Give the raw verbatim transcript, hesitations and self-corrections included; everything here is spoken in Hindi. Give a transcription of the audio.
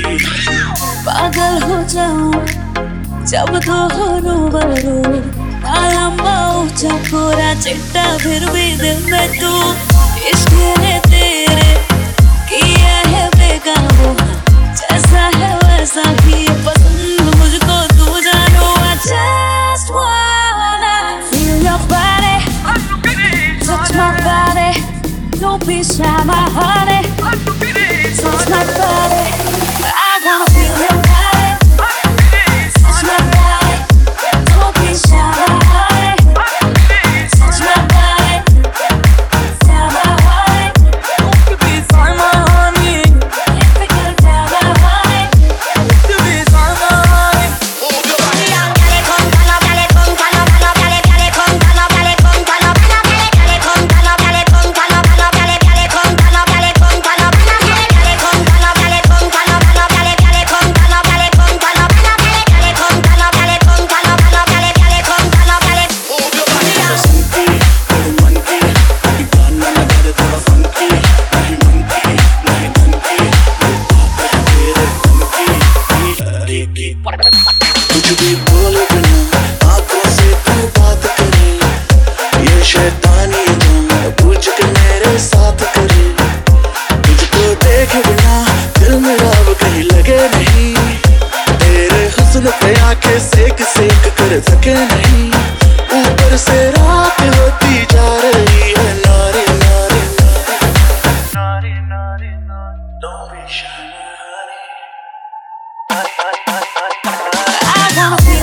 पागल हो जाऊं जब तो हो रूबरू, ना लंबा ऊंचा पूरा चिट्टा फिर भी दिल में तू। इश्क ने तेरे किया है बेकाबू, जैसा है वैसा ही पसंद मुझको तू जानो। I just wanna feel your body, touch my body, don't be shy my honey, touch my body, I wanna feel your body, touch my body, don't be shy my honey, touch my body, tell my honey, don't be shy my honey, if we could tell my honey, don't be shy my honey. Move your body down, gyal, come turn up, gyal, come turn up, turn up, gyal, gyal, come turn up, gyal, come turn up, gyal, gyal, come turn up, gyal, come turn up, turn up, gyal, gyal, come turn up, gyal, come turn up, gyal, gyal, come turn up, gyal, come turn up, turn up, gyal, gyal, come turn up, gyal, come turn up, gyal, gyal, come turn up, gyal, come turn up, turn up, gyal, gyal, come turn up, gyal. Move your body down. बसंती बड़ी मनती, अभी गाना लगा दे थोड़ा फंकी, नहीं मनती नहीं धनती, आता है तेरे धमकी, अरे की कुछ भी बोले बिना आंखों से तू बात करे, ये शैतानी तुम पूछ के मेरे साथ करे, तुझको देखे बिना दिल मेरा अब कहीं लगे नहीं, तेरे हुस्न पे आंखें सेक सेक कर सके नहीं, ऊपर से रात होती जा रही है नारी नारी नारी नारी नारी, don't be shy honey. I wanna feel